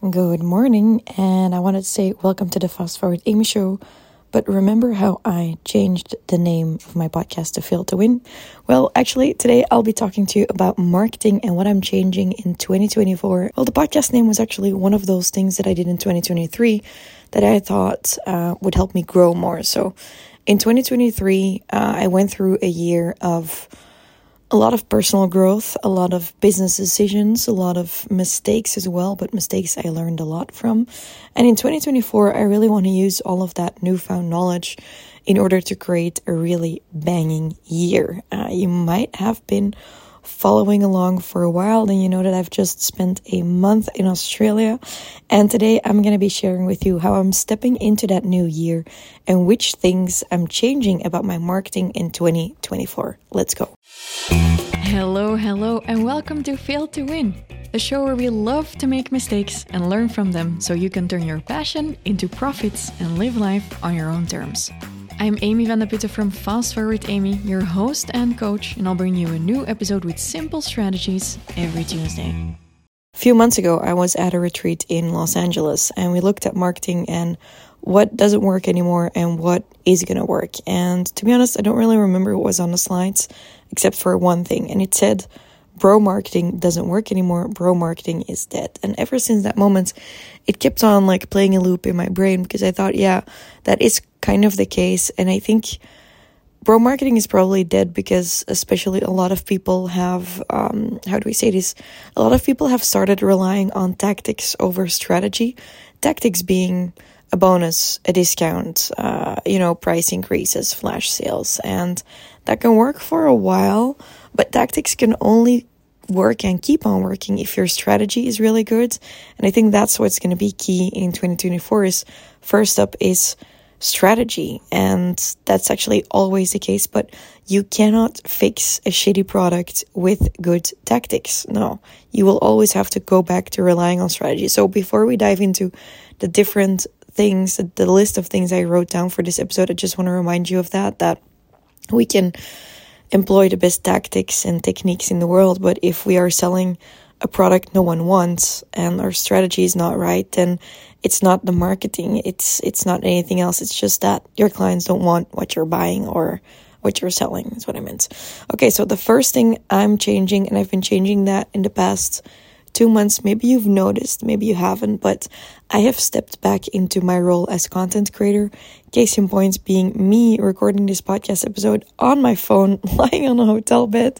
Good morning, and I wanted to say welcome to the Fast Forward Amy Show. But remember how I changed the name of my podcast to Fail to Win? Well, actually, today I'll be talking to you about marketing and what I'm changing in 2024. Well, the podcast name was actually one of those things that I did in 2023 that I thought would help me grow more. So in 2023, I went through a year of a lot of personal growth, a lot of business decisions, a lot of mistakes as well, but mistakes I learned a lot from. And in 2024, I really want to use all of that newfound knowledge in order to create a really banging year. You might have been following along for a while, then you know that I've just spent a month in Australia. And today I'm going to be sharing with you how I'm stepping into that new year and which things I'm changing about my marketing in 2024. Let's go. Hello, and welcome to Fail to Win, the show where we love to make mistakes and learn from them so you can turn your passion into profits and live life on your own terms. I'm Amy van der Putten from Fast Forward Amy, your host and coach, and I'll bring you a new episode with simple strategies every Tuesday. A few months ago, I was at a retreat in Los Angeles, and we looked at marketing and what doesn't work anymore and what is going to work. And to be honest, I don't really remember what was on the slides, except for one thing. And it said, bro marketing doesn't work anymore. Bro marketing is dead. And ever since that moment, it kept on like playing a loop in my brain because I thought, yeah, that is kind of the case. And I think bro marketing is probably dead because especially a lot of people have, A lot of people have started relying on tactics over strategy. Tactics being a bonus, a discount, price increases, flash sales. And that can work for a while, but tactics can only work and keep on working if your strategy is really good. And I think that's what's going to be key in 2024 is first up is strategy. And that's actually always the case, but you cannot fix a shitty product with good tactics. No, you will always have to go back to relying on strategy. So before we dive into the different things, the list of things I wrote down for this episode, I just want to remind you of that we can employ the best tactics and techniques in the world, but if we are selling a product no one wants and our strategy is not right, then it's not the marketing, it's not anything else, it's just that your clients don't want what you're buying or what you're selling, is what I meant. Okay, so the first thing I'm changing, and I've been changing that in the past 2 months, maybe you've noticed, maybe you haven't, but I have stepped back into my role as content creator. Case in point being me recording this podcast episode on my phone, lying on a hotel bed.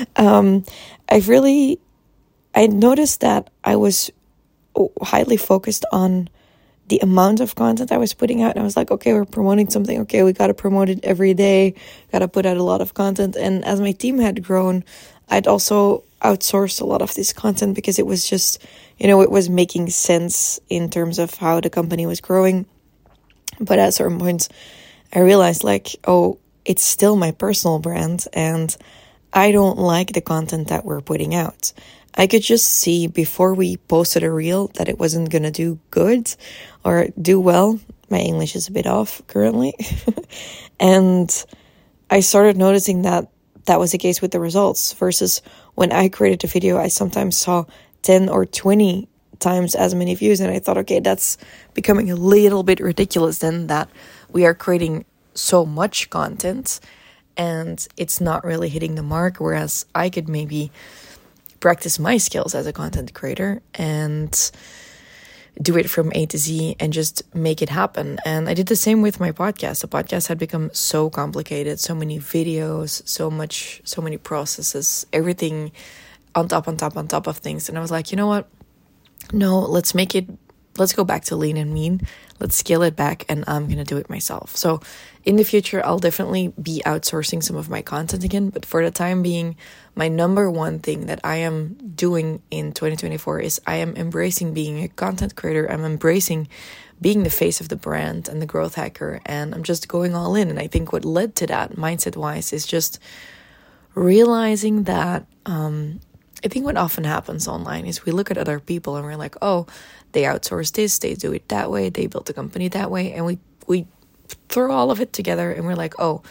I noticed that I was highly focused on the amount of content I was putting out. And I was like, okay, we're promoting something. Okay, we got to promote it every day. Got to put out a lot of content. And as my team had grown, I'd also outsourced a lot of this content because it was just, it was making sense in terms of how the company was growing. But at certain points, I realized it's still my personal brand and I don't like the content that we're putting out. I could just see before we posted a reel that it wasn't going to do good or do well. My English is a bit off currently. And I started noticing that was the case with the results versus when I created a video, I sometimes saw 10 or 20 times as many views. And I thought, okay, that's becoming a little bit ridiculous then that we are creating so much content and it's not really hitting the mark. Whereas I could maybe practice my skills as a content creator and do it from A to Z and just make it happen. And I did the same with my podcast. The podcast had become so complicated, so many videos, so many processes, everything on top of things. And I was like, you know what? No, let's go back to lean and mean. Let's scale it back and I'm going to do it myself. So in the future, I'll definitely be outsourcing some of my content again. But for the time being, my number one thing that I am doing in 2024 is I am embracing being a content creator. I'm embracing being the face of the brand and the growth hacker. And I'm just going all in. And I think what led to that mindset-wise is just realizing that I think what often happens online is we look at other people and we're like, oh, they outsource this, they do it that way, they built a company that way. And we throw all of it together and we're like, oh,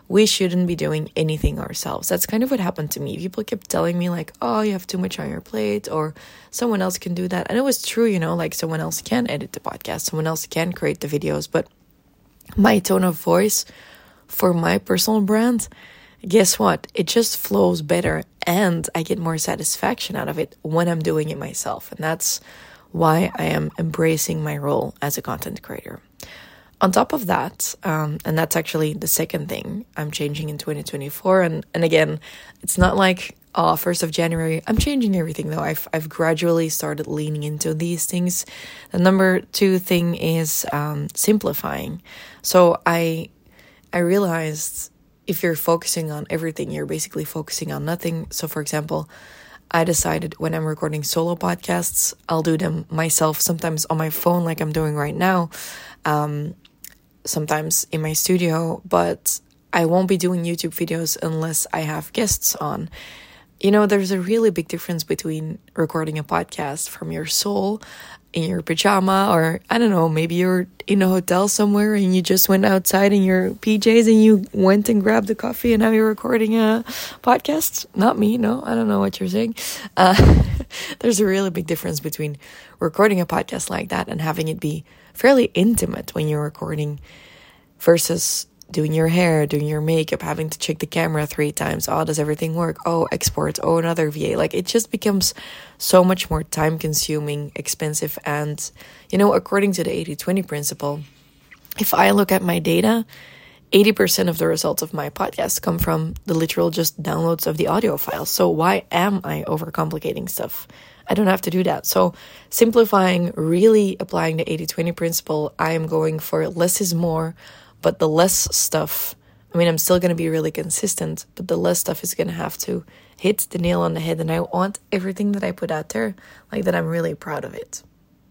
we shouldn't be doing anything ourselves. That's kind of what happened to me. People kept telling me like, oh, you have too much on your plate, or someone else can do that. And it was true, like someone else can edit the podcast, someone else can create the videos, but my tone of voice for my personal brand, guess what? It just flows better, and I get more satisfaction out of it when I'm doing it myself. And that's why I am embracing my role as a content creator. On top of that, and that's actually the second thing I'm changing in 2024. And again, it's not like, 1st of January, I'm changing everything though. I've gradually started leaning into these things. The number 2 thing is simplifying. So I realized if you're focusing on everything, you're basically focusing on nothing. So for example, I decided when I'm recording solo podcasts, I'll do them myself, sometimes on my phone like I'm doing right now. Sometimes in my studio, but I won't be doing YouTube videos unless I have guests on. There's a really big difference between recording a podcast from your soul in your pajama, or I don't know, maybe you're in a hotel somewhere and you just went outside in your PJs and you went and grabbed a coffee and now you're recording a podcast. Not me, no, I don't know what you're saying. There's a really big difference between recording a podcast like that and having it be fairly intimate when you're recording versus doing your hair, doing your makeup, having to check the camera 3 times. Oh, does everything work? Oh, export. Oh, another VA. Like, it just becomes so much more time consuming, expensive. And, according to the 80-20 principle, if I look at my data, 80% of the results of my podcast come from the literal just downloads of the audio files. So why am I overcomplicating stuff? I don't have to do that. So simplifying, really applying the 80-20 principle, I am going for less is more, but the less stuff, I'm still going to be really consistent, but the less stuff is going to have to hit the nail on the head. And I want everything that I put out there, like that I'm really proud of it.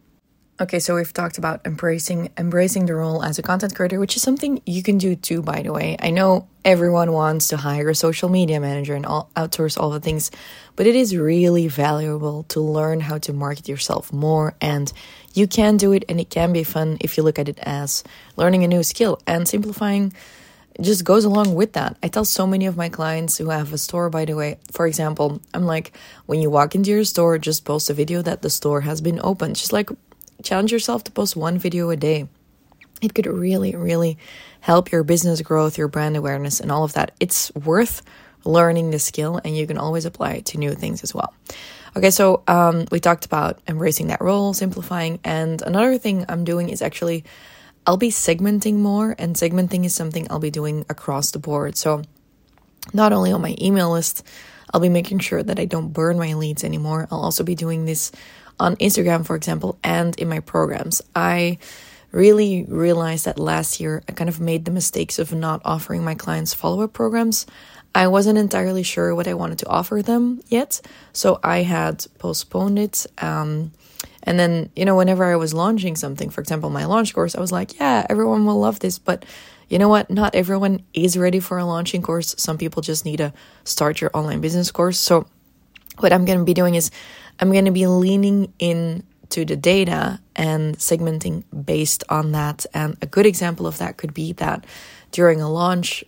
Okay, so we've talked about embracing the role as a content creator, which is something you can do too, by the way. I know everyone wants to hire a social media manager and outsource all the things, but it is really valuable to learn how to market yourself more, and you can do it, and it can be fun if you look at it as learning a new skill, and simplifying just goes along with that. I tell so many of my clients who have a store, by the way, for example, I'm like, when you walk into your store, just post a video that the store has been opened. Just like, challenge yourself to post 1 video a day. It could really, really help your business growth, your brand awareness, and all of that. It's worth learning the skill, and you can always apply it to new things as well. Okay, so we talked about embracing that role, simplifying, and another thing I'm doing is actually I'll be segmenting more, and segmenting is something I'll be doing across the board. So not only on my email list, I'll be making sure that I don't burn my leads anymore. I'll also be doing this on Instagram, for example, and in my programs. I really realized that last year I kind of made the mistakes of not offering my clients follow-up programs. I wasn't entirely sure what I wanted to offer them yet, so I had postponed it. And then, whenever I was launching something, for example, my launch course, I was like, yeah, everyone will love this, but you know what? Not everyone is ready for a launching course. Some people just need a start your online business course. So what I'm going to be doing is I'm going to be leaning into the data and segmenting based on that. And a good example of that could be that during a launch,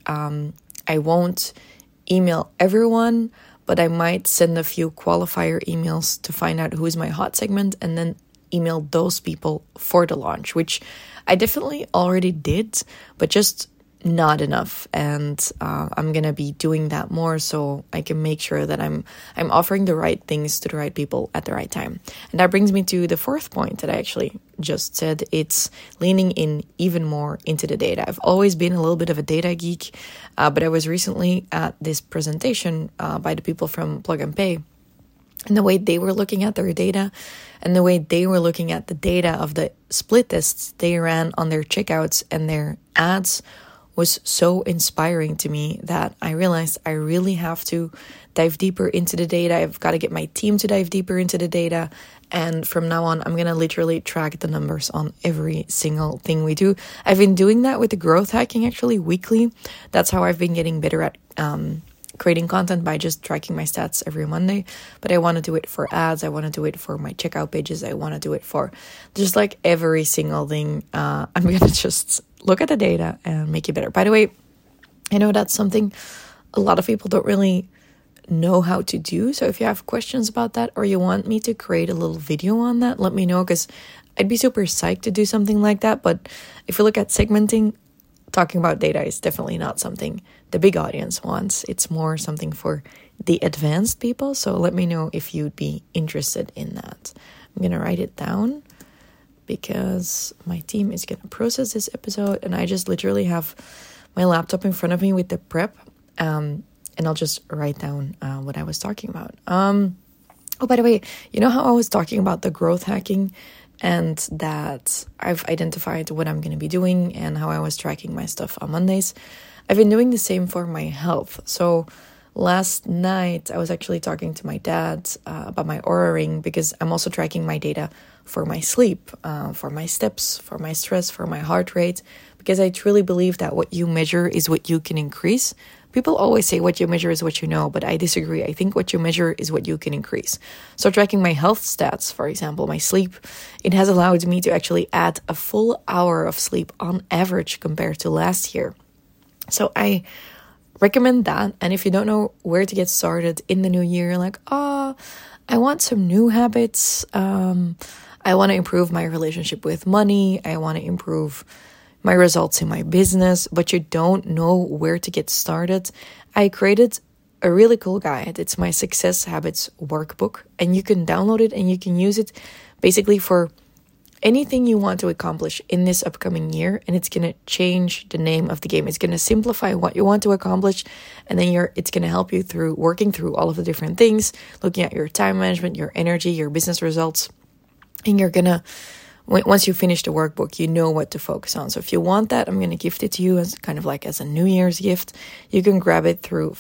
I won't email everyone, but I might send a few qualifier emails to find out who is my hot segment and then email those people for the launch, which I definitely already did, but just not enough. And I'm gonna be doing that more so I can make sure that I'm offering the right things to the right people at the right time. And that brings me to the 4th point that I actually just said. It's leaning in even more into the data. I've always been a little bit of a data geek, but I was recently at this presentation by the people from Plug and Pay, and the way they were looking at their data and the way they were looking at the data of the split tests they ran on their checkouts and their ads was so inspiring to me that I realized I really have to dive deeper into the data. I've got to get my team to dive deeper into the data. And from now on, I'm going to literally track the numbers on every single thing we do. I've been doing that with the growth hacking actually weekly. That's how I've been getting better at creating content, by just tracking my stats every Monday. But I want to do it for ads. I want to do it for my checkout pages. I want to do it for just like every single thing. I'm going to just look at the data and make it better. By the way, I know that's something a lot of people don't really know how to do. So if you have questions about that, or you want me to create a little video on that, let me know, because I'd be super psyched to do something like that. But if you look at segmenting, talking about data is definitely not something the big audience wants. It's more something for the advanced people. So let me know if you'd be interested in that. I'm going to write it down because my team is going to process this episode, and I just literally have my laptop in front of me with the prep, and I'll just write down what I was talking about. Oh, by the way, you know how I was talking about the growth hacking, and that I've identified what I'm going to be doing and how I was tracking my stuff on Mondays? I've been doing the same for my health. So last night, I was actually talking to my dad about my Oura Ring, because I'm also tracking my data for my sleep, for my steps, for my stress, for my heart rate, because I truly believe that what you measure is what you can increase. People always say what you measure is what you know, but I disagree. I think what you measure is what you can increase. So tracking my health stats, for example, my sleep, it has allowed me to actually add a full hour of sleep on average compared to last year. So I recommend that. And if you don't know where to get started in the new year, like, I want some new habits. I want to improve my relationship with money. I want to improve my results in my business, but you don't know where to get started. I created a really cool guide. It's my Success Habits workbook, and you can download it and you can use it basically for anything you want to accomplish in this upcoming year, and it's going to change the name of the game. It's going to simplify what you want to accomplish, and then it's going to help you through working through all of the different things, looking at your time management, your energy, your business results, and you're going to, once you finish the workbook, you know what to focus on. So if you want that, I'm going to gift it to you as kind of like as a New Year's gift. You can grab it through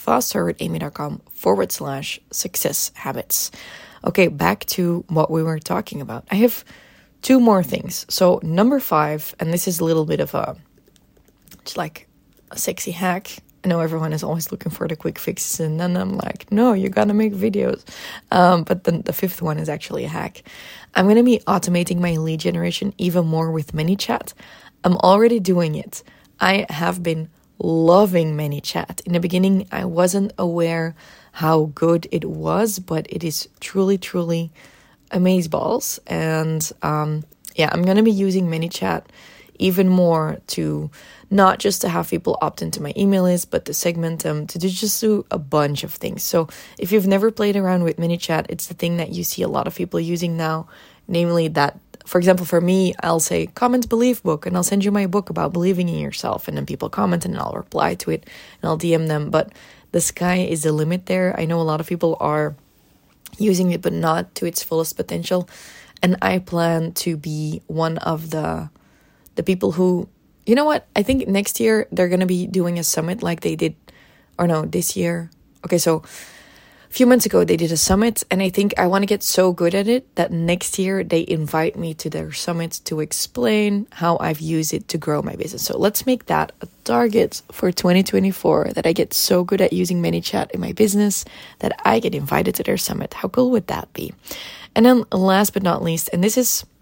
fastforwardamy.com/success habits. Okay, back to what we were talking about. I have 2 more things. So number 5, and this is a little bit of it's like a sexy hack. I know everyone is always looking for the quick fixes, and then I'm like, no, you gotta make videos. But then the 5th one is actually a hack. I'm gonna be automating my lead generation even more with ManyChat. I'm already doing it. I have been loving ManyChat. In the beginning, I wasn't aware how good it was, but it is truly, truly amazeballs. And I'm gonna be using ManyChat even more to not just to have people opt into my email list, but to segment them, to just do a bunch of things. So if you've never played around with ManyChat, it's the thing that you see a lot of people using now, namely that, for example, for me, I'll say, comment belief book, and I'll send you my book about believing in yourself. And then people comment and I'll reply to it and I'll DM them. But the sky is the limit there. I know a lot of people are using it, but not to its fullest potential. And I plan to be one of the people who, you know what? I think next year they're going to be doing a summit like they did, or no, this year. Okay, so a few months ago they did a summit, and I think I want to get so good at it that next year they invite me to their summit to explain how I've used it to grow my business. So let's make that a target for 2024, that I get so good at using ManyChat in my business that I get invited to their summit. How cool would that be? And then last but not least, and this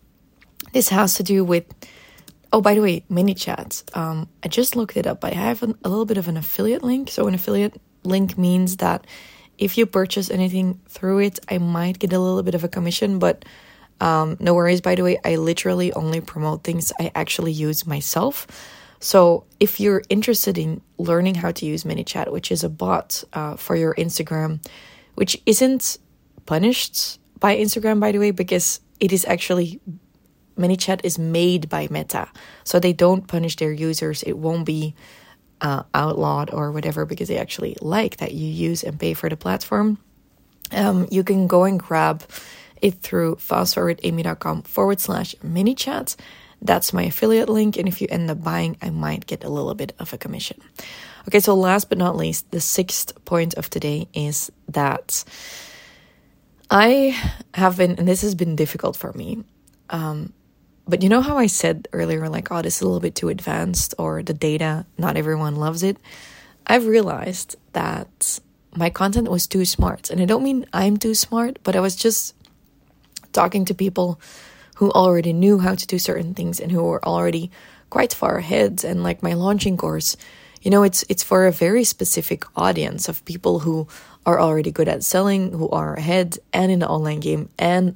has to do with, oh, by the way, ManyChat. I just looked it up. I have a little bit of an affiliate link. So an affiliate link means that if you purchase anything through it, I might get a little bit of a commission. But no worries, by the way. I literally only promote things I actually use myself. So if you're interested in learning how to use ManyChat, which is a bot for your Instagram, which isn't punished by Instagram, by the way, because it is actually... ManyChat is made by Meta, so they don't punish their users. It won't be outlawed or whatever, because they actually like that you use and pay for the platform. You can go and grab it through fastforwardamy.com/ManyChat. That's my affiliate link, and if you end up buying, I might get a little bit of a commission. Okay, so last but not least, the 6th point of today is that I have been, and this has been difficult for me, but you know how I said earlier, like, oh, this is a little bit too advanced, or the data, not everyone loves it. I've realized that my content was too smart. And I don't mean I'm too smart, but I was just talking to people who already knew how to do certain things and who were already quite far ahead. And like my launching course, it's for a very specific audience of people who are already good at selling, who are ahead and in the online game, and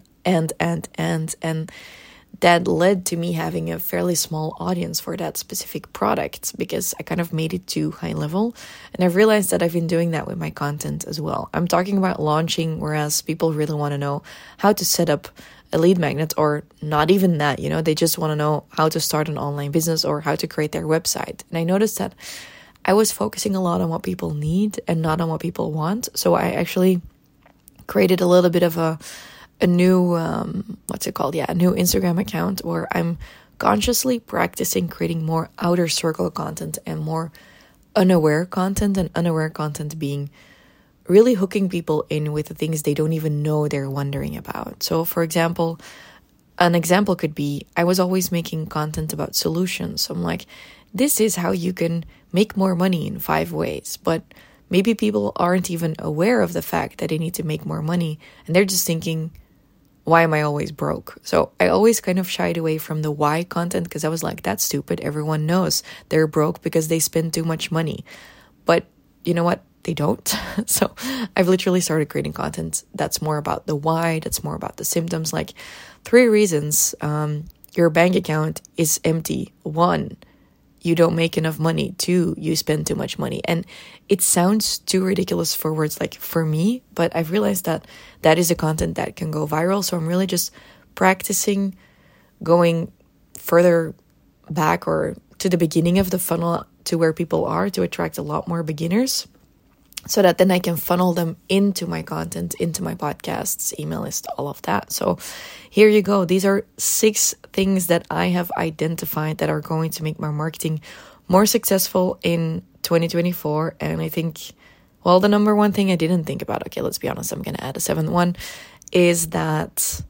that led to me having a fairly small audience for that specific product because I kind of made it too high level. And I've realized that I've been doing that with my content as well. I'm talking about launching, whereas people really want to know how to set up a lead magnet, or not even that, they just want to know how to start an online business or how to create their website. And I noticed that I was focusing a lot on what people need and not on what people want. So I actually created a little bit of a new, a new Instagram account where I'm consciously practicing creating more outer circle content and more unaware content, and unaware content being really hooking people in with the things they don't even know they're wondering about. So for example, an example could be, I was always making content about solutions. I'm like, this is how you can make more money in 5 ways, but maybe people aren't even aware of the fact that they need to make more money, and they're just thinking, why am I always broke? So I always kind of shied away from the why content because I was like, that's stupid. Everyone knows they're broke because they spend too much money. But you know what? They don't. So I've literally started creating content that's more about the why, that's more about the symptoms, like 3 reasons your bank account is empty. 1, you don't make enough money. 2, you spend too much money. And it sounds too ridiculous for words like for me, but I've realized that that is a content that can go viral. So I'm really just practicing going further back or to the beginning of the funnel to where people are to attract a lot more beginners, so that then I can funnel them into my content, into my podcasts, email list, all of that. So here you go. These are 6 things that I have identified that are going to make my marketing more successful in 2024. And I think, well, the number one thing I didn't think about, okay, let's be honest, I'm going to add a 7th one, is that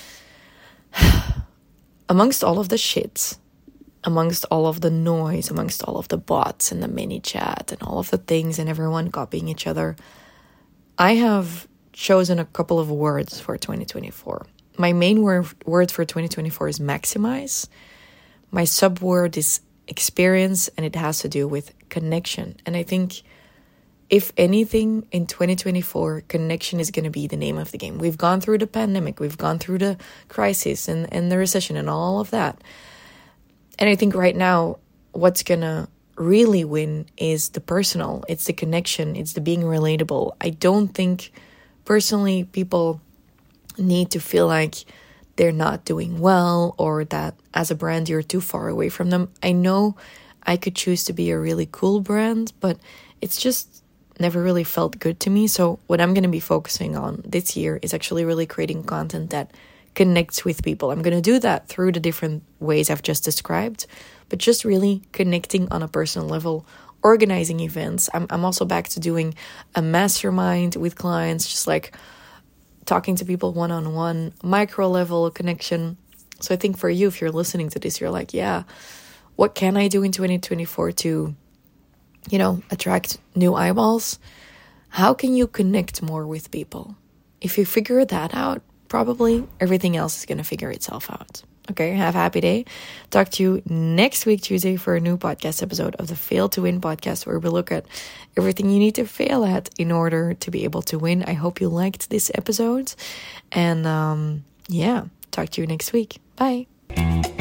amongst all of the shit, amongst all of the noise, amongst all of the bots and the mini chat and all of the things and everyone copying each other, I have chosen a couple of words for 2024. My main word for 2024 is maximize. My subword is experience, and it has to do with connection. And I think, if anything, in 2024, connection is going to be the name of the game. We've gone through the pandemic, we've gone through the crisis and the recession and all of that. And I think right now, what's going to really win is the personal. It's the connection. It's the being relatable. I don't think, personally, people need to feel like they're not doing well or that as a brand, you're too far away from them. I know I could choose to be a really cool brand, but it's just never really felt good to me. So what I'm going to be focusing on this year is actually really creating content that connects with people. I'm going to do that through the different ways I've just described, but just really connecting on a personal level, organizing events. I'm also back to doing a mastermind with clients, just like talking to people one-on-one, micro level connection. So I think for you, if you're listening to this, you're like, yeah, what can I do in 2024 to, attract new eyeballs? How can you connect more with people? If you figure that out, probably everything else is going to figure itself out. Okay, have a happy day. Talk to you next week, Tuesday, for a new podcast episode of the Fail to Win podcast, where we look at everything you need to fail at in order to be able to win. I hope you liked this episode. And talk to you next week. Bye.